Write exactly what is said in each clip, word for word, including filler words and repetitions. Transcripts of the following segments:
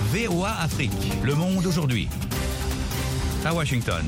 V O A Afrique, le monde aujourd'hui. À Washington.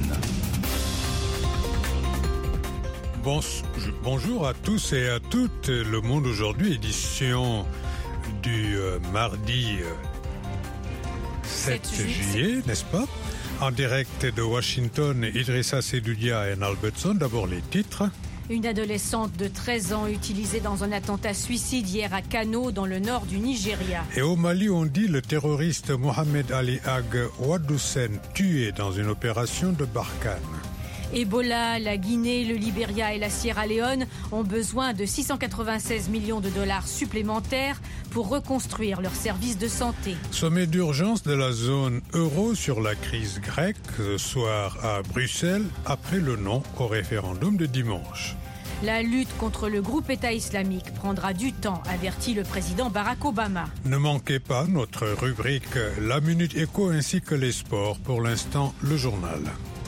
Bon, bonjour à tous et à toutes. Le monde aujourd'hui, édition du euh, mardi euh, sept juillet, n'est-ce pas? En direct de Washington, Idrissa Seydoudia et Albertson. D'abord les titres. Une adolescente de treize ans utilisée dans un attentat suicide hier à Kano, dans le nord du Nigeria. Et au Mali, on dit le terroriste Mohamed Ali Ag Ouadoussen tué dans une opération de Barkhane. Ebola, la Guinée, le Libéria et la Sierra Leone ont besoin de six cent quatre-vingt-seize millions de dollars supplémentaires pour reconstruire leurs services de santé. Sommet d'urgence de la zone euro sur la crise grecque ce soir à Bruxelles, après le non au référendum de dimanche. La lutte contre le groupe État islamique prendra du temps, avertit le président Barack Obama. Ne manquez pas notre rubrique La Minute Éco ainsi que les sports. Pour l'instant, le journal.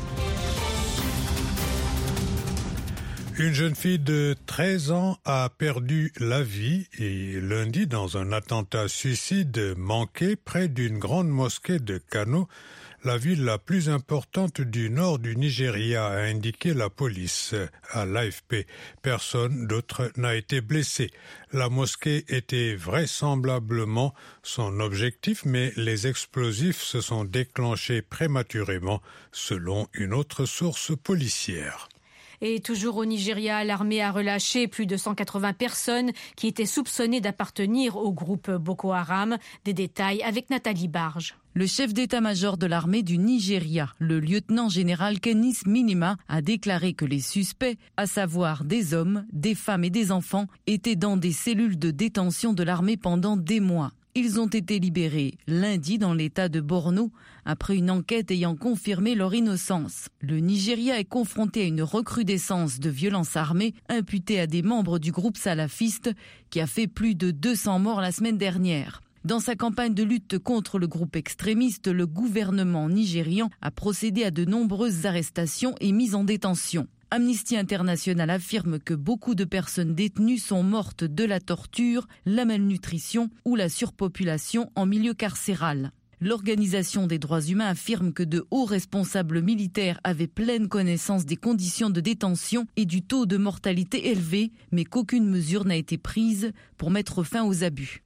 Une jeune fille de treize ans a perdu la vie et lundi dans un attentat suicide manqué près d'une grande mosquée de Kano, la ville la plus importante du nord du Nigeria, a indiqué la police à l'A F P. Personne d'autre n'a été blessé. La mosquée était vraisemblablement son objectif, mais les explosifs se sont déclenchés prématurément, selon une autre source policière. Et toujours au Nigeria, l'armée a relâché plus de cent quatre-vingts personnes qui étaient soupçonnées d'appartenir au groupe Boko Haram. Des détails avec Nathalie Barge. Le chef d'état-major de l'armée du Nigeria, le lieutenant-général Kenis Minima, a déclaré que les suspects, à savoir des hommes, des femmes et des enfants, étaient dans des cellules de détention de l'armée pendant des mois. Ils ont été libérés lundi dans l'état de Borno après une enquête ayant confirmé leur innocence. Le Nigeria est confronté à une recrudescence de violences armées imputées à des membres du groupe salafiste qui a fait plus de deux cents morts la semaine dernière. Dans sa campagne de lutte contre le groupe extrémiste, le gouvernement nigérian a procédé à de nombreuses arrestations et mises en détention. Amnesty International affirme que beaucoup de personnes détenues sont mortes de la torture, la malnutrition ou la surpopulation en milieu carcéral. L'Organisation des droits humains affirme que de hauts responsables militaires avaient pleine connaissance des conditions de détention et du taux de mortalité élevé, mais qu'aucune mesure n'a été prise pour mettre fin aux abus.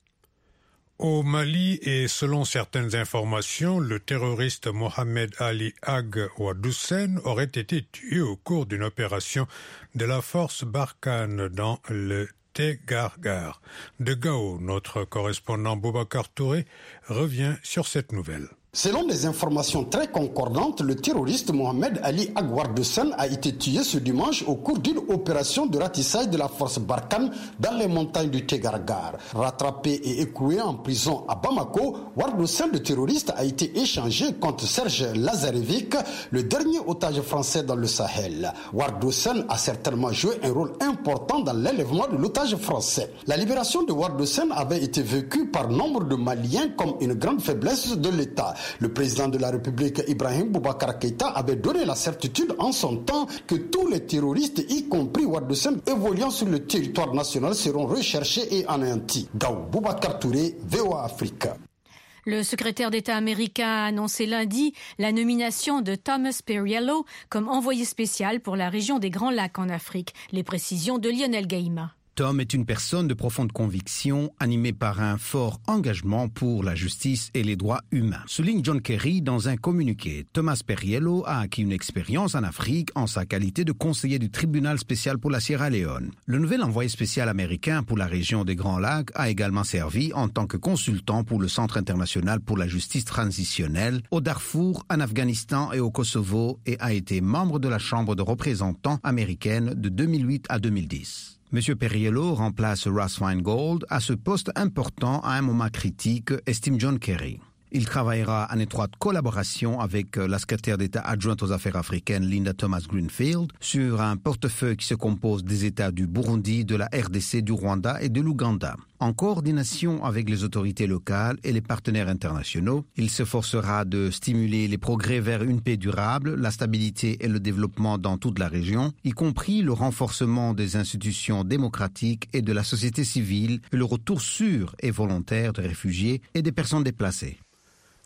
Au Mali, et selon certaines informations, le terroriste Mohamed Ali Ag Ouadoussen aurait été tué au cours d'une opération de la force Barkhane dans le Tegargar. De Gao, notre correspondant Boubacar Touré revient sur cette nouvelle. Selon des informations très concordantes, le terroriste Mohamed Ali Ag Ouadoussen a été tué ce dimanche au cours d'une opération de ratissage de la force Barkhane dans les montagnes du Tegargar. Rattrapé et écroué en prison à Bamako, Ouadoussen, le terroriste, a été échangé contre Serge Lazarevic, le dernier otage français dans le Sahel. Ouadoussen a certainement joué un rôle important dans l'enlèvement de l'otage français. La libération de Ouadoussen avait été vécue par nombre de Maliens comme une grande faiblesse de l'État. Le président de la République, Ibrahim Boubacar Keïta, avait donné la certitude en son temps que tous les terroristes, y compris Ouadoussen, évoluant sur le territoire national, seront recherchés et anéantis. Gao Boubacar Touré, V O A Afrique. Le secrétaire d'État américain a annoncé lundi la nomination de Thomas Perriello comme envoyé spécial pour la région des Grands Lacs en Afrique. Les précisions de Lionel Gaïma. Tom est une personne de profonde conviction, animée par un fort engagement pour la justice et les droits humains. Souligne John Kerry dans un communiqué. Thomas Perriello a acquis une expérience en Afrique en sa qualité de conseiller du tribunal spécial pour la Sierra Leone. Le nouvel envoyé spécial américain pour la région des Grands Lacs a également servi en tant que consultant pour le Centre international pour la justice transitionnelle au Darfour, en Afghanistan et au Kosovo et a été membre de la Chambre de représentants américaine de deux mille huit à deux mille dix. M. Perriello remplace Russ Feingold à ce poste important à un moment critique, estime John Kerry. Il travaillera en étroite collaboration avec la secrétaire d'État adjointe aux affaires africaines Linda Thomas-Greenfield sur un portefeuille qui se compose des États du Burundi, de la R D C, du Rwanda et de l'Ouganda. En coordination avec les autorités locales et les partenaires internationaux, il s'efforcera de stimuler les progrès vers une paix durable, la stabilité et le développement dans toute la région, y compris le renforcement des institutions démocratiques et de la société civile et le retour sûr et volontaire de réfugiés et des personnes déplacées.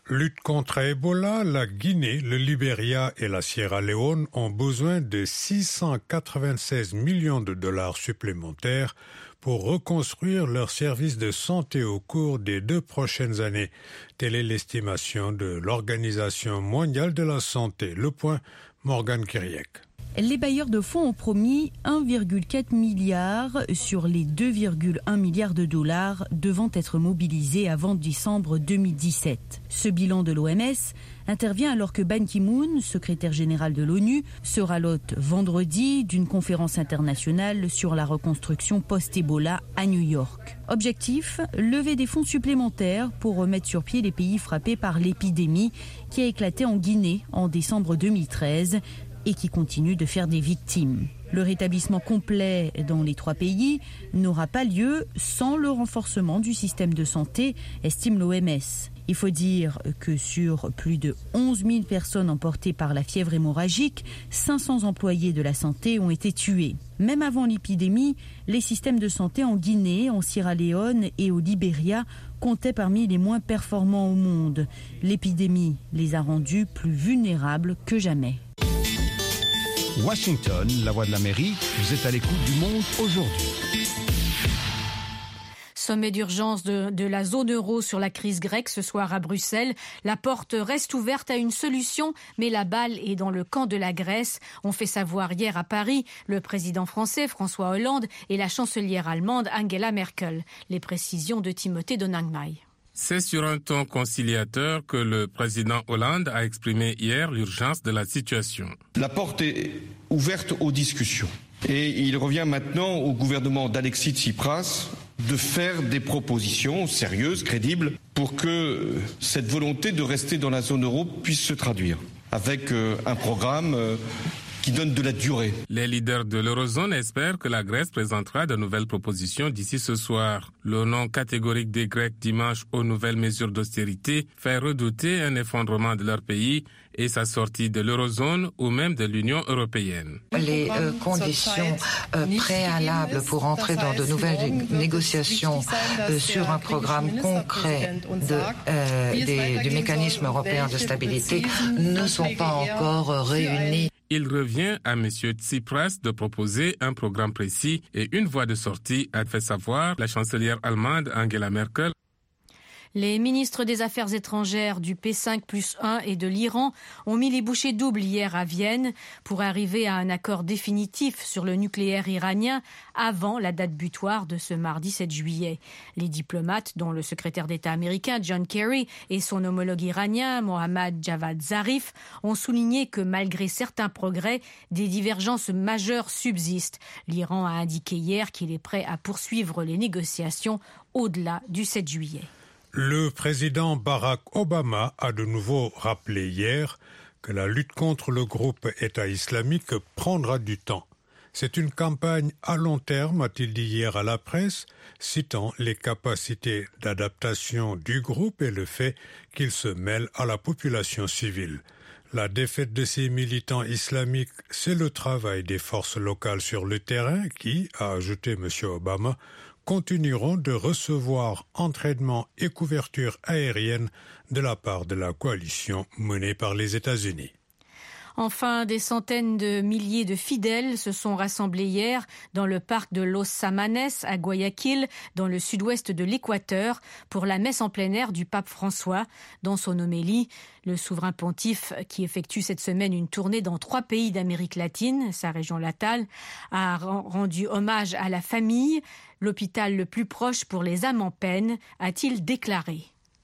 Lutte contre Ebola, la Guinée, le Libéria et la Sierra Leone ont besoin de six cent quatre-vingt-seize millions de dollars supplémentaires pour reconstruire leurs services de santé au cours des deux prochaines années. Telle est l'estimation de l'Organisation mondiale de la santé. Le point, Morgane Kyriek. Les bailleurs de fonds ont promis un virgule quatre milliard sur les deux virgule un milliards de dollars devant être mobilisés avant décembre deux mille dix-sept. Ce bilan de l'O M S intervient alors que Ban Ki-moon, secrétaire général de l'ONU, sera l'hôte vendredi d'une conférence internationale sur la reconstruction post-Ebola à New York. Objectif, lever des fonds supplémentaires pour remettre sur pied les pays frappés par l'épidémie qui a éclaté en Guinée en décembre deux mille treize et qui continue de faire des victimes. Le rétablissement complet dans les trois pays n'aura pas lieu sans le renforcement du système de santé, estime l'O M S. Il faut dire que sur plus de onze mille personnes emportées par la fièvre hémorragique, cinq cents employés de la santé ont été tués. Même avant l'épidémie, les systèmes de santé en Guinée, en Sierra Leone et au Libéria comptaient parmi les moins performants au monde. L'épidémie les a rendus plus vulnérables que jamais. Washington, la voix de l'Amérique, vous êtes à l'écoute du monde aujourd'hui. Sommet d'urgence de, de la zone euro sur la crise grecque ce soir à Bruxelles. La porte reste ouverte à une solution, mais la balle est dans le camp de la Grèce. On fait savoir hier à Paris le président français François Hollande et la chancelière allemande Angela Merkel. Les précisions de Timothée Donangmai. C'est sur un ton conciliateur que le président Hollande a exprimé hier l'urgence de la situation. La porte est ouverte aux discussions et il revient maintenant au gouvernement d'Alexis Tsipras de faire des propositions sérieuses, crédibles, pour que cette volonté de rester dans la zone euro puisse se traduire avec un programme qui donne de la durée. Les leaders de l'eurozone espèrent que la Grèce présentera de nouvelles propositions d'ici ce soir. Le non catégorique des Grecs dimanche aux nouvelles mesures d'austérité fait redouter un effondrement de leur pays et sa sortie de l'eurozone ou même de l'Union européenne. Les euh, conditions euh, préalables pour entrer dans de nouvelles négociations euh, sur un programme concret de, euh, des, du mécanisme européen de stabilité ne sont pas encore euh, réunies. Il revient à M. Tsipras de proposer un programme précis et une voie de sortie, a fait savoir la chancelière allemande Angela Merkel. Les ministres des Affaires étrangères du P cinq plus un et de l'Iran ont mis les bouchées doubles hier à Vienne pour arriver à un accord définitif sur le nucléaire iranien avant la date butoir de ce mardi sept juillet. Les diplomates, dont le secrétaire d'État américain John Kerry et son homologue iranien Mohammad Javad Zarif, ont souligné que malgré certains progrès, des divergences majeures subsistent. L'Iran a indiqué hier qu'il est prêt à poursuivre les négociations au-delà du sept juillet. Le président Barack Obama a de nouveau rappelé hier que la lutte contre le groupe État islamique prendra du temps. C'est une campagne à long terme, a-t-il dit hier à la presse, citant les capacités d'adaptation du groupe et le fait qu'il se mêle à la population civile. La défaite de ces militants islamiques, c'est le travail des forces locales sur le terrain qui, a ajouté M. Obama, continueront de recevoir entraînement et couverture aérienne de la part de la coalition menée par les États-Unis. Enfin, des centaines de milliers de fidèles se sont rassemblés hier dans le parc de Los Samanes à Guayaquil, dans le sud-ouest de l'Équateur, pour la messe en plein air du pape François. Dans son homélie, le souverain pontife, qui effectue cette semaine une tournée dans trois pays d'Amérique latine, sa région natale, a rendu hommage à la famille, l'hôpital le plus proche pour les âmes en peine, a-t-il déclaré.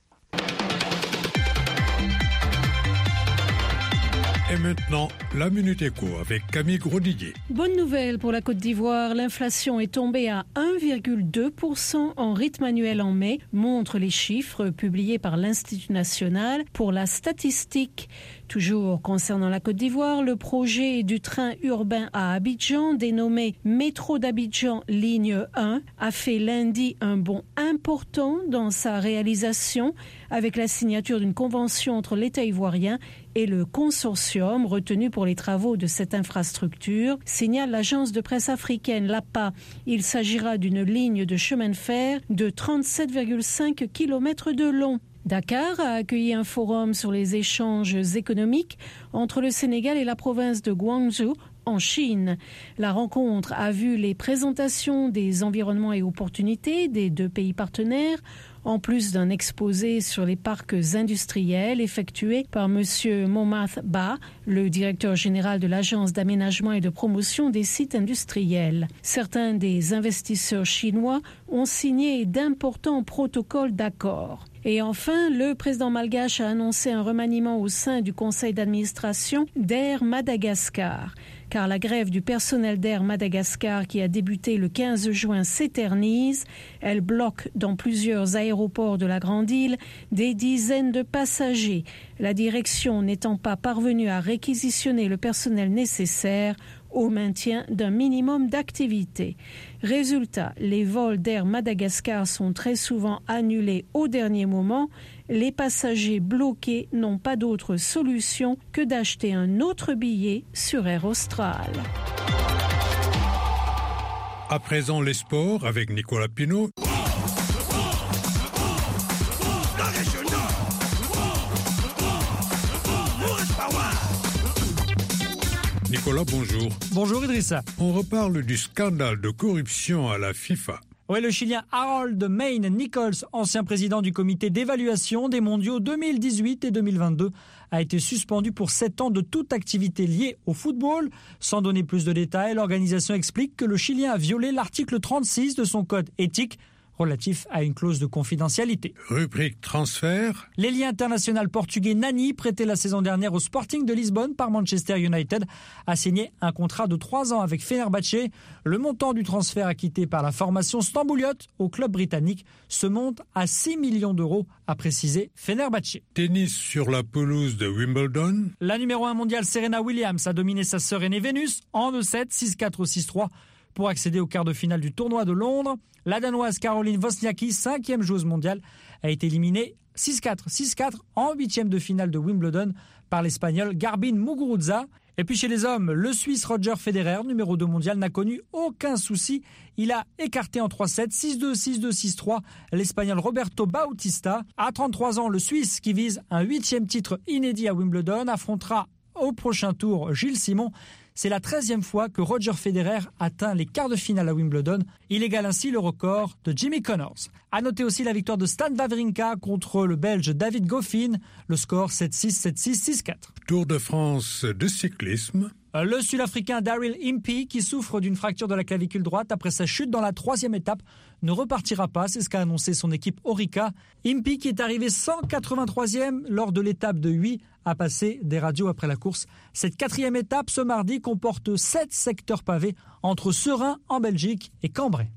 Et maintenant, la Minute Éco avec Camille Grosdidier. Bonne nouvelle pour la Côte d'Ivoire, l'inflation est tombée à un virgule deux pour cent en rythme annuel en mai, montrent les chiffres publiés par l'Institut national pour la statistique. Toujours concernant la Côte d'Ivoire, le projet du train urbain à Abidjan, dénommé Métro d'Abidjan ligne un, a fait lundi un bond important dans sa réalisation avec la signature d'une convention entre l'État ivoirien et le consortium retenu pour les travaux de cette infrastructure, signale l'agence de presse africaine l'A P A. Il s'agira d'une ligne de chemin de fer de trente-sept virgule cinq kilomètres de long. Dakar a accueilli un forum sur les échanges économiques entre le Sénégal et la province de Guangzhou en Chine. La rencontre a vu les présentations des environnements et opportunités des deux pays partenaires, en plus d'un exposé sur les parcs industriels effectué par M. Momath Ba, le directeur général de l'Agence d'aménagement et de promotion des sites industriels. Certains des investisseurs chinois ont signé d'importants protocoles d'accord. Et enfin, le président malgache a annoncé un remaniement au sein du conseil d'administration d'Air Madagascar. Car la grève du personnel d'Air Madagascar qui a débuté le quinze juin s'éternise. Elle bloque dans plusieurs aéroports de la Grande Île des dizaines de passagers, la direction n'étant pas parvenue à réquisitionner le personnel nécessaire au maintien d'un minimum d'activité. Résultat, les vols d'Air Madagascar sont très souvent annulés au dernier moment. Les passagers bloqués n'ont pas d'autre solution que d'acheter un autre billet sur Air Austral. À présent, les sports avec Nicolas Pinault. Nicolas, bonjour. Bonjour Idrissa. On reparle du scandale de corruption à la FIFA. Oui, le Chilien Harold Mayne Nichols, ancien président du comité d'évaluation des mondiaux deux mille dix-huit et deux mille vingt-deux, a été suspendu pour sept ans de toute activité liée au football. Sans donner plus de détails, l'organisation explique que le Chilien a violé l'article trente-six de son code éthique relatif à une clause de confidentialité. Rubrique transfert. L'ailier international portugais Nani, prêté la saison dernière au Sporting de Lisbonne par Manchester United, a signé un contrat de trois ans avec Fenerbahçe. Le montant du transfert acquitté par la formation stambouliote au club britannique se monte à six millions d'euros, a précisé Fenerbahçe. Tennis sur la pelouse de Wimbledon. La numéro un mondiale Serena Williams a dominé sa sœur aînée Vénus en deux sept, six quatre, six trois. Pour accéder au quart de finale du tournoi de Londres, la Danoise Caroline Wozniacki, cinquième joueuse mondiale, a été éliminée six quatre, six quatre en huitième de finale de Wimbledon par l'Espagnol Garbine Muguruza. Et puis chez les hommes, le Suisse Roger Federer, numéro deux mondial, n'a connu aucun souci. Il a écarté en trois sept, six deux, six deux, six trois l'Espagnol Roberto Bautista. À trente-trois ans, le Suisse, qui vise un huitième titre inédit à Wimbledon, affrontera au prochain tour Gilles Simon. C'est la treizième fois que Roger Federer atteint les quarts de finale à Wimbledon. Il égale ainsi le record de Jimmy Connors. À noter aussi la victoire de Stan Wawrinka contre le Belge David Goffin. Le score sept six, sept six, six quatre. Tour de France de cyclisme. Le Sud-Africain Daryl Impey, qui souffre d'une fracture de la clavicule droite après sa chute dans la troisième étape, ne repartira pas, c'est ce qu'a annoncé son équipe Orica. Impey, qui est arrivé cent quatre-vingt-troisième lors de l'étape de Huy, a passé des radios après la course. Cette quatrième étape, ce mardi, comporte sept secteurs pavés entre Serein en Belgique et Cambrai.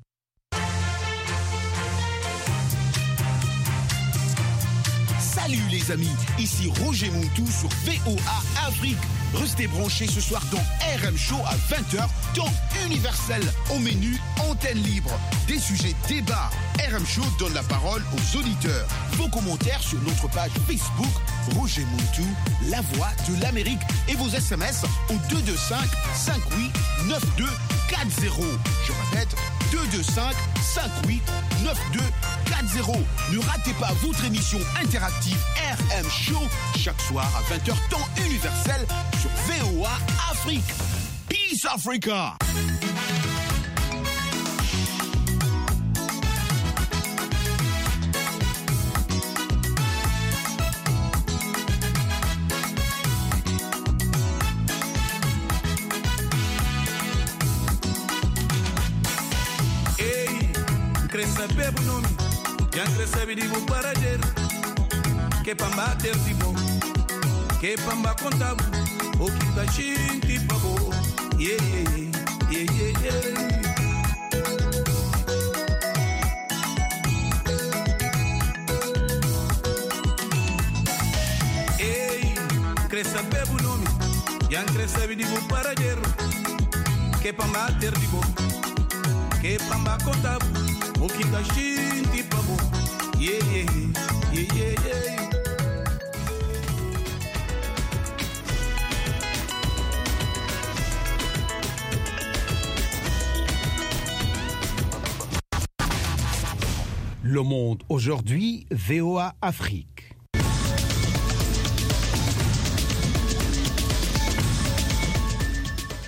Salut les amis, ici Roger Montou sur V O A Afrique. Restez branchés ce soir dans R M Show à vingt heures, temps universel. Au menu, antenne libre, des sujets débats. R M Show donne la parole aux auditeurs. Vos commentaires sur notre page Facebook, Roger Montou, la voix de l'Amérique. Et vos S M S au deux deux cinq, cinq huit, neuf deux quatre zéro. Je répète, deux deux cinq, cinq huit, neuf deux quatre zéro. Ne ratez pas votre émission interactive R M Show chaque soir à vingt heures, temps universel sur V O A Afrique. Peace Africa! Hey, cresça bebo nome, já cresça vidivo para ver, que pamba ter tipo, que pamba contavo, o que tá gente pagou, yeah yeah yeah yeah yeah. Hey, cresça bebo nome, já cresça vidivo para ver, que pamba ter tipo. Que pamba contava, o que da gente pagou. Yeah, yeah, yeah, yeah, yeah. Le Monde aujourd'hui, V O A Afrique.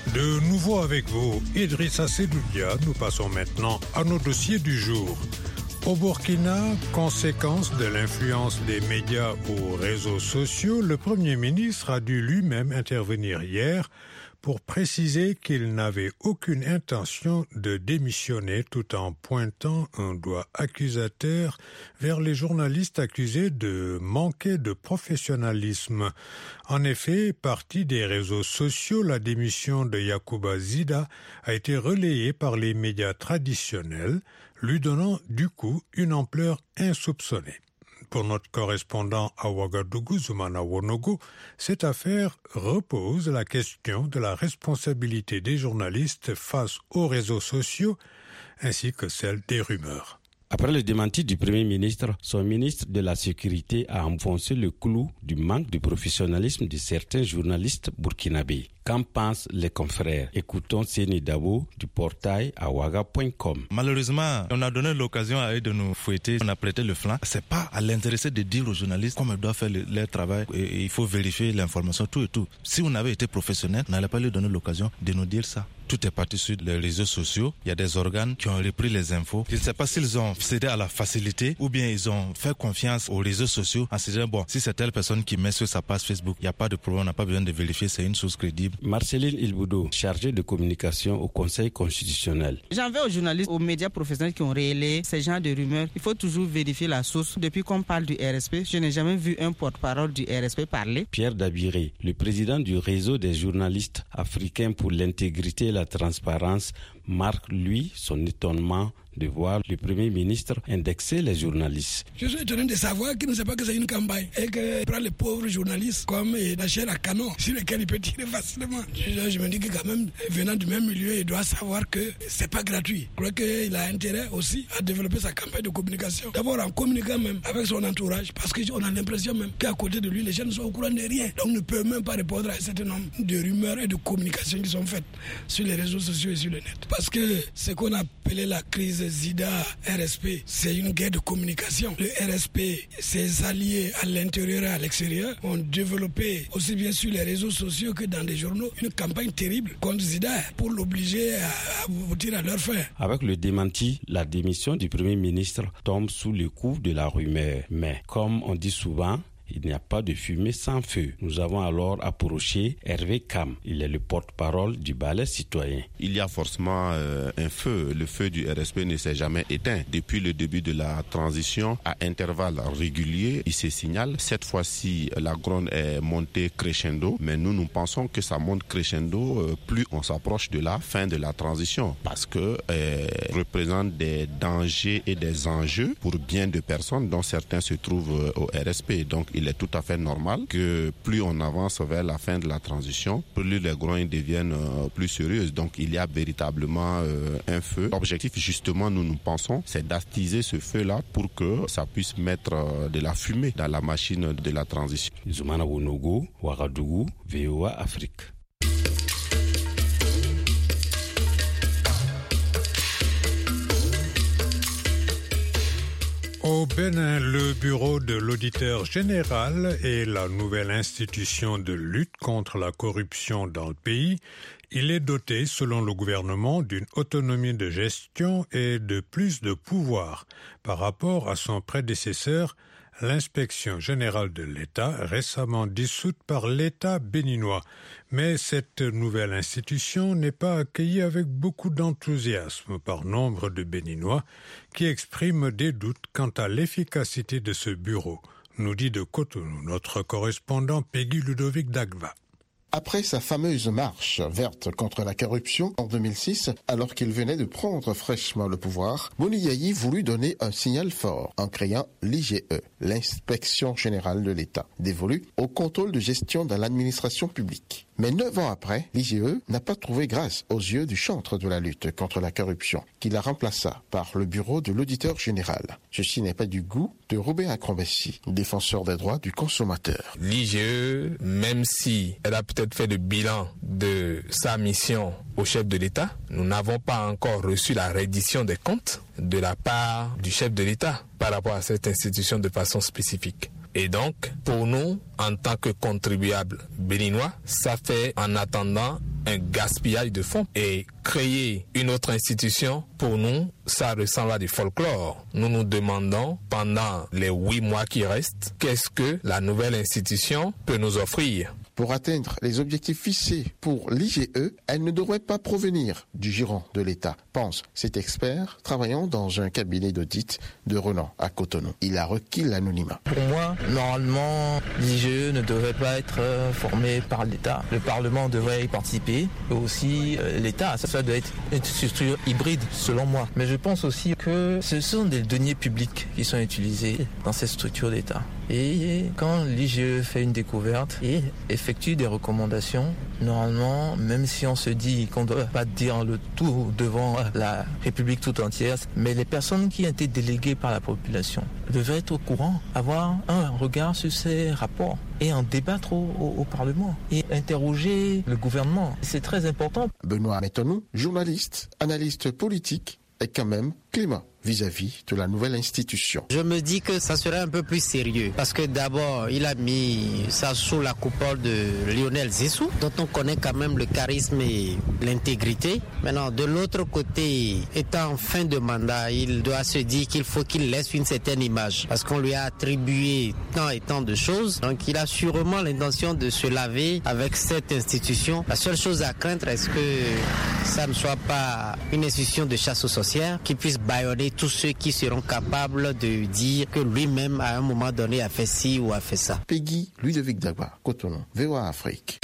De nouveau avec vous, Idrissa Seloudia. Nous passons maintenant à nos dossiers du jour. Au Burkina, conséquence de l'influence des médias aux réseaux sociaux, le Premier ministre a dû lui-même intervenir hier pour préciser qu'il n'avait aucune intention de démissionner tout en pointant un doigt accusateur vers les journalistes accusés de manquer de professionnalisme. En effet, partie des réseaux sociaux, la démission de Yacouba Zida a été relayée par les médias traditionnels, lui donnant du coup une ampleur insoupçonnée. Pour notre correspondant à Ouagadougou, Zoumana Wonogo, cette affaire repose la question de la responsabilité des journalistes face aux réseaux sociaux ainsi que celle des rumeurs. Après le démenti du Premier ministre, son ministre de la Sécurité a enfoncé le clou du manque de professionnalisme de certains journalistes burkinabés. Qu'en pensent les confrères? Écoutons Séni Dabo du portail awaga point com. Malheureusement, on a donné l'occasion à eux de nous fouetter, on a prêté le flanc. C'est pas à l'intéressé de dire aux journalistes comment ils doivent faire le, leur travail et, et il faut vérifier l'information, tout et tout. Si on avait été professionnel, on n'allait pas lui donner l'occasion de nous dire ça. Tout est parti sur les réseaux sociaux. Il y a des organes qui ont repris les infos. Je ne sais pas s'ils ont cédé à la facilité ou bien ils ont fait confiance aux réseaux sociaux en se disant, bon, si c'est telle personne qui met sur sa page Facebook, il n'y a pas de problème, on n'a pas besoin de vérifier, c'est une source crédible. Marceline Ilboudo, chargée de communication au Conseil constitutionnel. J'en veux aux journalistes, aux médias professionnels qui ont relayé ces genres de rumeurs. Il faut toujours vérifier la source. Depuis qu'on parle du R S P, je n'ai jamais vu un porte-parole du R S P parler. Pierre Dabiré, le président du réseau des journalistes africains pour l'intégrité et la transparence, marque lui son étonnement de voir le Premier ministre indexer les journalistes. Je suis étonné de savoir qu'il ne sait pas que c'est une campagne et qu'il prend les pauvres journalistes comme la chair à canon sur lesquels il peut tirer facilement. Je, je me dis que quand même, venant du même milieu, il doit savoir que c'est pas gratuit. Je crois qu'il a intérêt aussi à développer sa campagne de communication. D'abord en communiquant même avec son entourage, parce qu'on a l'impression même qu'à côté de lui, les gens ne sont au courant de rien. Donc ne peuvent même pas répondre à un certain nombre de rumeurs et de communications qui sont faites sur les réseaux sociaux et sur le net. Parce que ce qu'on appelait la crise Zida, R S P, c'est une guerre de communication. Le R S P, ses alliés à l'intérieur et à l'extérieur ont développé, aussi bien sur les réseaux sociaux que dans les journaux, une campagne terrible contre Zida pour l'obliger à aboutir à leur fin. Avec le démenti, la démission du Premier ministre tombe sous le coup de la rumeur. Mais comme on dit souvent, il n'y a pas de fumée sans feu. Nous avons alors approché Hervé Kam. Il est le porte-parole du Balai citoyen. Il y a forcément euh, un feu. Le feu du R S P ne s'est jamais éteint. Depuis le début de la transition, à intervalles réguliers, il se signale. Cette fois-ci, la gronde est montée crescendo. Mais nous, nous pensons que ça monte crescendo euh, plus on s'approche de la fin de la transition. Parce que euh, représente des dangers et des enjeux pour bien de personnes, dont certains se trouvent euh, au R S P. Donc, il est tout à fait normal que plus on avance vers la fin de la transition, plus les groins deviennent euh, plus sérieuses. Donc il y a véritablement euh, un feu. L'objectif justement, nous nous pensons, c'est d'attiser ce feu-là pour que ça puisse mettre euh, de la fumée dans la machine de la transition. Zoumana Wonogo, Ouagadougou, V O A Afrique. Au Bénin, le bureau de l'auditeur général est la nouvelle institution de lutte contre la corruption dans le pays. Il est doté, selon le gouvernement, d'une autonomie de gestion et de plus de pouvoir par rapport à son prédécesseur, l'inspection générale de l'État, récemment dissoute par l'État béninois. Mais cette nouvelle institution n'est pas accueillie avec beaucoup d'enthousiasme par nombre de Béninois qui expriment des doutes quant à l'efficacité de ce bureau, nous dit de Cotonou notre correspondant Peggy Ludovic Dagva. Après sa fameuse marche verte contre la corruption en deux mille six, alors qu'il venait de prendre fraîchement le pouvoir, Boni Yayi voulut donner un signal fort en créant l'I G E, l'inspection générale de l'État, dévolue au contrôle de gestion dans l'administration publique. Mais neuf ans après, l'I G E n'a pas trouvé grâce aux yeux du chantre de la lutte contre la corruption, qui la remplaça par le bureau de l'auditeur général. Ceci n'est pas du goût de Robert Acrombessi, défenseur des droits du consommateur. L'I G E, même si elle a peut-être fait le bilan de sa mission au chef de l'État, nous n'avons pas encore reçu la reddition des comptes de la part du chef de l'État par rapport à cette institution de façon spécifique. Et donc, pour nous, en tant que contribuables béninois, ça fait en attendant un gaspillage de fonds. Et créer une autre institution, pour nous, ça ressemble à du folklore. Nous nous demandons, pendant les huit mois qui restent, qu'est-ce que la nouvelle institution peut nous offrir. Pour atteindre les objectifs fixés pour l'I G E, elle ne devrait pas provenir du giron de l'État, pense cet expert travaillant dans un cabinet d'audit de renom à Cotonou. Il a requis l'anonymat. Pour moi, normalement, l'I G E ne devrait pas être formé par l'État. Le Parlement devrait y participer, et aussi euh, l'État. Ça, ça doit être une structure hybride, selon moi. Mais je pense aussi que ce sont des deniers publics qui sont utilisés dans cette structure d'État. Et quand l'I G E fait une découverte et effectue des recommandations, normalement, même si on se dit qu'on ne doit pas dire le tout devant la République tout entière, mais les personnes qui ont été déléguées par la population devraient être au courant, avoir un regard sur ces rapports et en débattre au, au, au Parlement et interroger le gouvernement. C'est très important. Benoît Métonou, journaliste, analyste politique et quand même climat vis-à-vis de la nouvelle institution. Je me dis que ça serait un peu plus sérieux parce que d'abord, il a mis ça sous la coupole de Lionel Zissou, dont on connaît quand même le charisme et l'intégrité. Maintenant, de l'autre côté, étant en fin de mandat, il doit se dire qu'il faut qu'il laisse une certaine image parce qu'on lui a attribué tant et tant de choses. Donc, il a sûrement l'intention de se laver avec cette institution. La seule chose à craindre, est-ce que ça ne soit pas une institution de chasse aux sorcières qui puisse bâillonner tous ceux qui seront capables de dire que lui-même, à un moment donné, a fait ci ou a fait ça. Peggy Ludovic Dagba, Cotonou, V O A Afrique.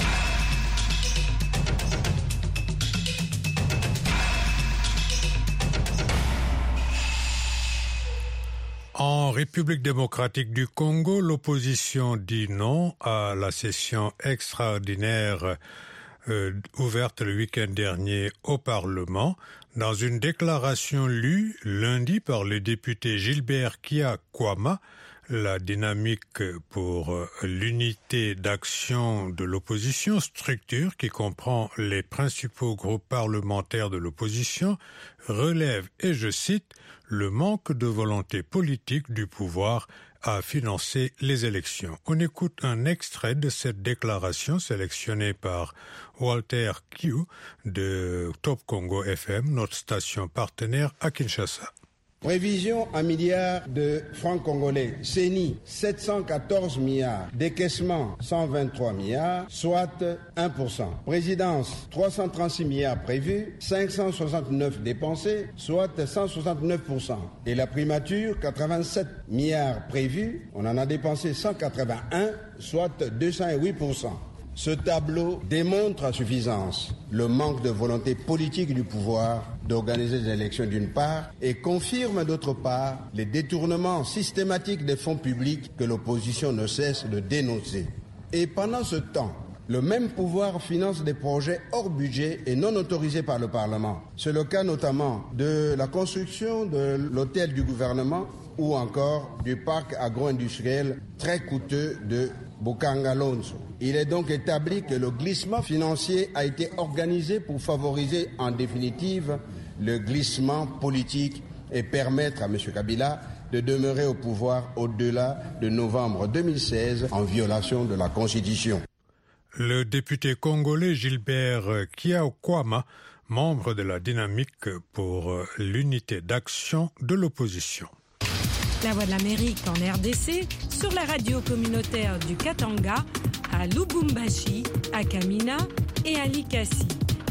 En République démocratique du Congo, l'opposition dit non à la session extraordinaire euh, ouverte le week-end dernier au Parlement. Dans une déclaration lue lundi par le député Gilbert Kia-Kwama, la dynamique pour l'unité d'action de l'opposition, structure qui comprend les principaux groupes parlementaires de l'opposition, relève, et je cite, le manque de volonté politique du pouvoir à financer les élections. On écoute un extrait de cette déclaration sélectionnée par Walter Q de Top Congo F M, notre station partenaire à Kinshasa. Prévision un milliard de francs congolais, C E N I sept cent quatorze milliards, décaissement cent vingt-trois milliards, soit un pour cent. Présidence trois cent trente-six milliards prévus, cinq cent soixante-neuf dépensés, soit cent soixante-neuf pour cent. Et la primature, quatre-vingt-sept milliards prévus, on en a dépensé cent quatre-vingt-un, soit deux cent huit pour cent. Ce tableau démontre à suffisance le manque de volonté politique du pouvoir d'organiser des élections d'une part et confirme d'autre part les détournements systématiques des fonds publics que l'opposition ne cesse de dénoncer. Et pendant ce temps, le même pouvoir finance des projets hors budget et non autorisés par le Parlement. C'est le cas notamment de la construction de l'hôtel du gouvernement ou encore du parc agro-industriel très coûteux de Bukangalonso. Il est donc établi que le glissement financier a été organisé pour favoriser en définitive le glissement politique et permettre à M. Kabila de demeurer au pouvoir au-delà de novembre deux mille seize en violation de la Constitution. Le député congolais Gilbert Kia-Kwama, membre de la dynamique pour l'unité d'action de l'opposition. La Voix de l'Amérique en R D C, sur la radio communautaire du Katanga, à Lubumbashi, à Kamina et à Likasi.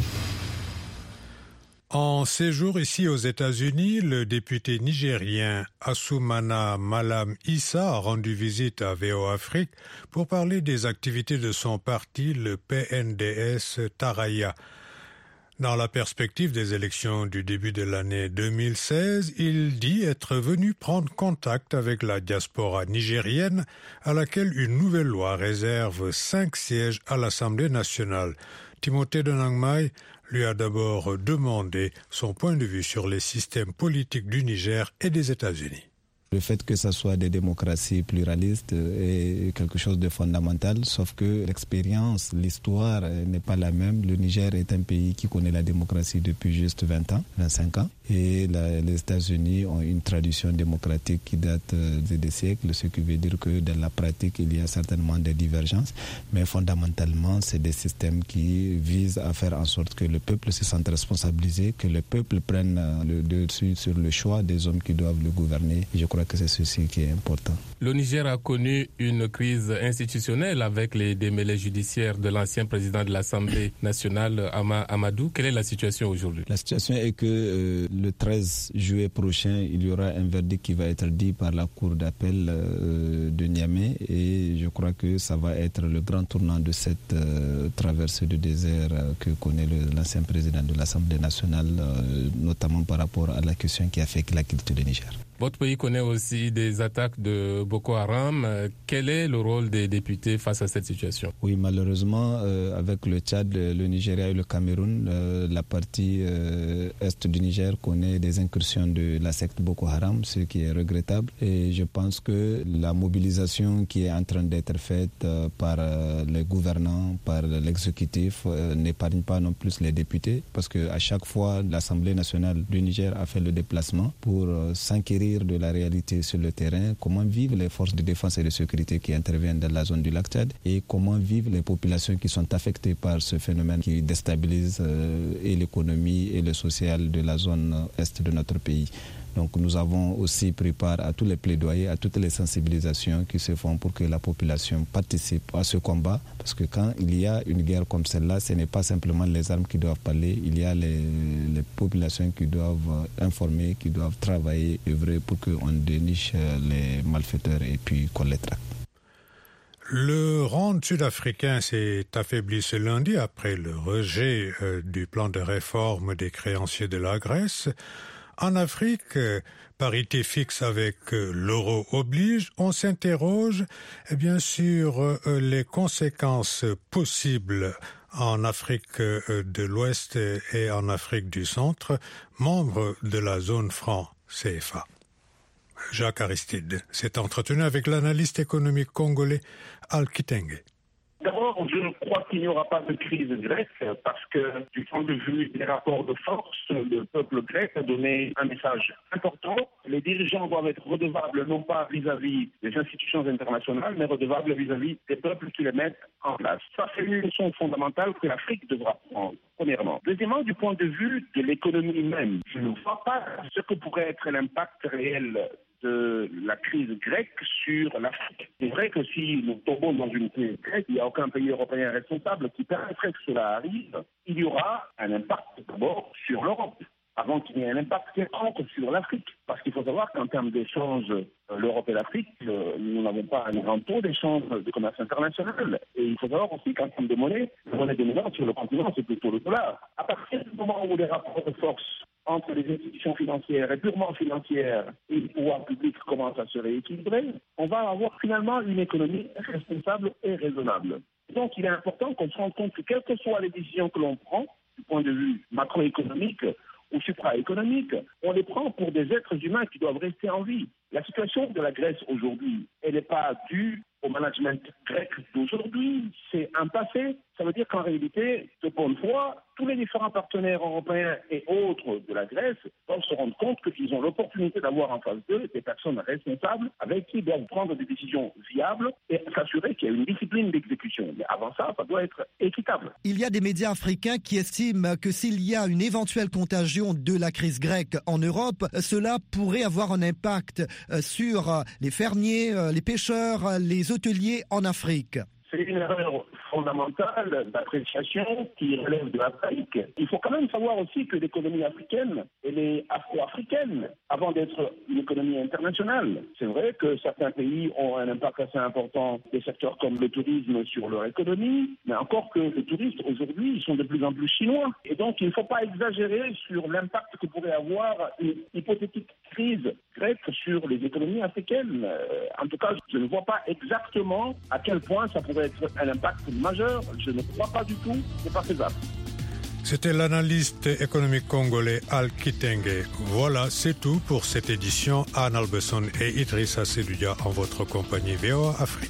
En séjour ici aux États-Unis, le député nigérien Assoumana Malam Issa a rendu visite à V O Afrique pour parler des activités de son parti, le P N D S Taraya. Dans la perspective des élections du début de l'année deux mille seize, il dit être venu prendre contact avec la diaspora nigérienne à laquelle une nouvelle loi réserve cinq sièges à l'Assemblée nationale. Timothée Denangmai lui a d'abord demandé son point de vue sur les systèmes politiques du Niger et des États-Unis. Le fait que ce soit des démocraties pluralistes est quelque chose de fondamental, sauf que l'expérience, l'histoire n'est pas la même. Le Niger est un pays qui connaît la démocratie depuis juste vingt ans, vingt-cinq ans, et la, les États-Unis ont une tradition démocratique qui date de des siècles, ce qui veut dire que dans la pratique, il y a certainement des divergences, mais fondamentalement, c'est des systèmes qui visent à faire en sorte que le peuple se sente responsabilisé, que le peuple prenne le dessus sur le choix des hommes qui doivent le gouverner. Et je crois que c'est ceci qui est important. Le Niger a connu une crise institutionnelle avec les démêlés judiciaires de l'ancien président de l'Assemblée nationale, Ama Amadou. Quelle est la situation aujourd'hui? La situation est que euh, le treize juillet prochain, il y aura un verdict qui va être dit par la Cour d'appel euh, de Niamey, et je crois que ça va être le grand tournant de cette euh, traversée du désert euh, que connaît le, l'ancien président de l'Assemblée nationale, euh, notamment par rapport à la question qui affecte la culture du Niger. Votre pays connaît aussi des attaques de Boko Haram. Quel est le rôle des députés face à cette situation? Oui, malheureusement, euh, avec le Tchad, le Nigeria et le Cameroun, euh, la partie euh, est du Niger connaît des incursions de la secte Boko Haram, ce qui est regrettable. Et je pense que la mobilisation qui est en train d'être faite euh, par euh, les gouvernants, par l'exécutif, euh, n'épargne pas non plus les députés, parce qu'à chaque fois, l'Assemblée nationale du Niger a fait le déplacement pour euh, s'inquérir de la réalité sur le terrain, comment vivent les forces de défense et de sécurité qui interviennent dans la zone du lac Tchad et comment vivent les populations qui sont affectées par ce phénomène qui déstabilise euh, et l'économie et le social de la zone est de notre pays. Donc nous avons aussi pris part à tous les plaidoyers, à toutes les sensibilisations qui se font pour que la population participe à ce combat. Parce que quand il y a une guerre comme celle-là, ce n'est pas simplement les armes qui doivent parler, il y a les, les populations qui doivent informer, qui doivent travailler, œuvrer pour qu'on déniche les malfaiteurs et puis qu'on les traque. Le rand sud-africain s'est affaibli ce lundi après le rejet euh, du plan de réforme des créanciers de la Grèce. En Afrique, parité fixe avec l'euro oblige, on s'interroge eh bien, sur euh, les conséquences possibles en Afrique de l'Ouest et en Afrique du Centre, membres de la zone franc C F A. Jacques Aristide s'est entretenu avec l'analyste économique congolais Al Kitenge. D'abord, je crois qu'il n'y aura pas de crise grecque parce que, du point de vue des rapports de force, le peuple grec a donné un message important. Les dirigeants doivent être redevables non pas vis-à-vis des institutions internationales, mais redevables vis-à-vis des peuples qui les mettent en place. Ça, c'est une leçon fondamentale que l'Afrique devra prendre, premièrement. Deuxièmement, du point de vue de l'économie même, je ne vois pas ce que pourrait être l'impact réel de la crise grecque sur l'Afrique. C'est vrai que si nous tombons dans une crise grecque, il n'y a aucun pays européen responsable qui permettrait que cela arrive. Il y aura un impact d'abord sur l'Europe, avant qu'il y ait un impact quelconque sur l'Afrique. Parce qu'il faut savoir qu'en termes d'échanges, l'Europe et l'Afrique, nous n'avons pas un grand taux d'échange de commerce international. Et il faut savoir aussi qu'en termes de monnaie, la monnaie dominante sur le continent, c'est plutôt le dollar. À partir du moment où les rapports de force entre les institutions financières et purement financières et le pouvoir public commencent à se rééquilibrer, on va avoir finalement une économie responsable et raisonnable. Donc il est important qu'on se rende compte que quelles que soient les décisions que l'on prend, du point de vue macroéconomique ou supraéconomique, on les prend pour des êtres humains qui doivent rester en vie. La situation de la Grèce aujourd'hui, elle n'est pas due au management grec d'aujourd'hui, c'est un passé. Ça veut dire qu'en réalité, de bonne foi, tous les différents partenaires européens et autres de la Grèce doivent se rendre compte qu'ils ont l'opportunité d'avoir en face d'eux des personnes responsables avec qui ils doivent prendre des décisions viables et s'assurer qu'il y a une discipline d'exécution. Mais avant ça, ça doit être équitable. Il y a des médias africains qui estiment que s'il y a une éventuelle contagion de la crise grecque en Europe, cela pourrait avoir un impact sur les fermiers, les pêcheurs, les hôteliers en Afrique. C'est une erreur fondamentale d'appréciation qui relève de l'Afrique. Il faut quand même savoir aussi que l'économie africaine, elle est afro-africaine avant d'être une économie internationale. C'est vrai que certains pays ont un impact assez important des secteurs comme le tourisme sur leur économie, mais encore que les touristes aujourd'hui, ils sont de plus en plus chinois. Et donc il ne faut pas exagérer sur l'impact que pourrait avoir une hypothétique crise grecque sur les économies africaines. Euh, en tout cas, je ne vois pas exactement à quel point ça pourrait être un impact majeur. Je ne crois pas du tout, c'est pas faisable. C'était l'analyste économique congolais Al Kitenge. Voilà, c'est tout pour cette édition. Anne Albeson et Idrissa Seloudia en votre compagnie V O A Afrique.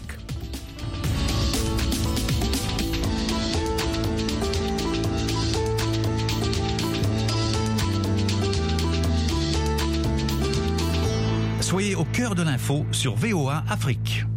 Soyez au cœur de l'info sur V O A Afrique.